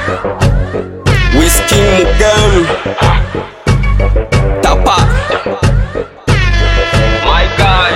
Whiskey Mugam Tapa My guy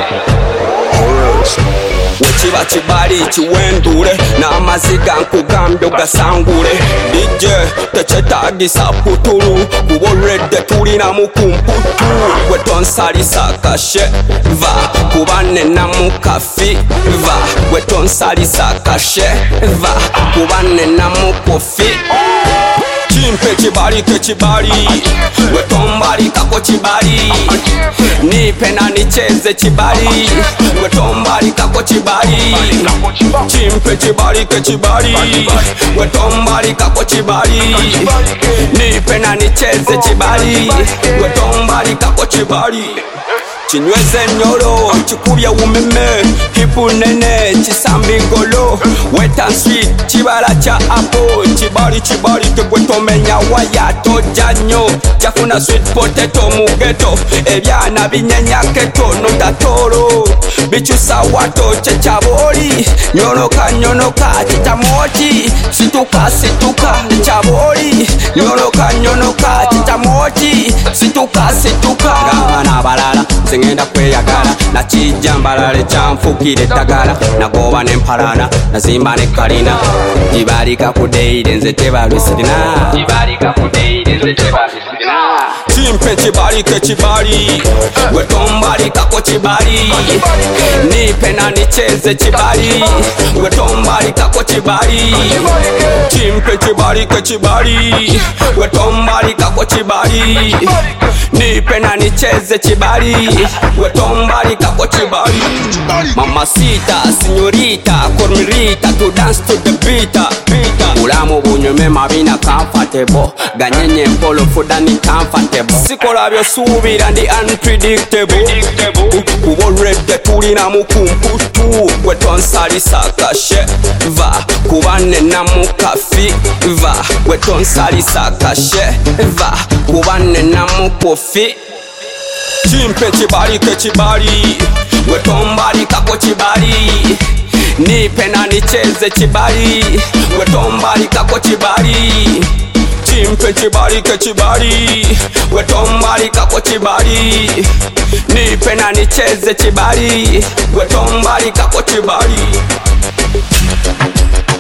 Wechiba chibali chiwendure na amaziga nkugambye ugasangure DJ techetagisa puturu kuboredde tulina mukumputu wetonsalisa kashe va kubane na mukafi va wetonsalisa kashe va kubane na mukofi Chimpe chibali ke chibali Wetombali kako chibali Nipe na nicheze chibali Wetombali kako chibali Chimpe chibali ke chibali Wetombali kako chibali Nipe na nicheze chibali Wetombali kako chibali Chinyweze nyoro, chikubya umeme Hipu nene, chisambi ngolo Wet and sweet, chibala cha apo Chibali chibali, tegwetomenya waya Tojanyo, chafuna sweet potato mugeto Ebyana binyenya keto, notatoro Bichusa wato, chechaboli Nyonoka nyonoka, chitamoti Situka situka, chaboli Nyonoka nyonoka, chitamoti Situka situka Gabana balala Singenda kweyagala na kijambalale chamfukire tagala nagoba nempalana nazimba ne kalina jibalika kudeire nze tebalwisirina Chimpe chibali ke chibali Wetombali kako chibali Nipe na nicheze chibali Wetombali kako chibali Chimpe chibali ke chibali Wetombali kako chibali Nipe na nicheze chibali Wetombali kako chibali Mamacita, signorita, cormirita To dance to the beat Ulamu bunyume mabina comfortable Ganyenye mpolo fudani comfortable Sikola byo subira ndi unpredictable Kuboredde tulina mukumputu Wetonsalisa kashe va Kubane na mukafi va Wetonsalisa kashe va Kubane na mukofi Chimpe chibali ke chibali Wetombali kako chibali Nipe na nicheze chibali Wetombali kako chibali Chimpe chibali ke chibali Wetombali kako chibali Nipe na nicheze chibali Wetombali kako chibali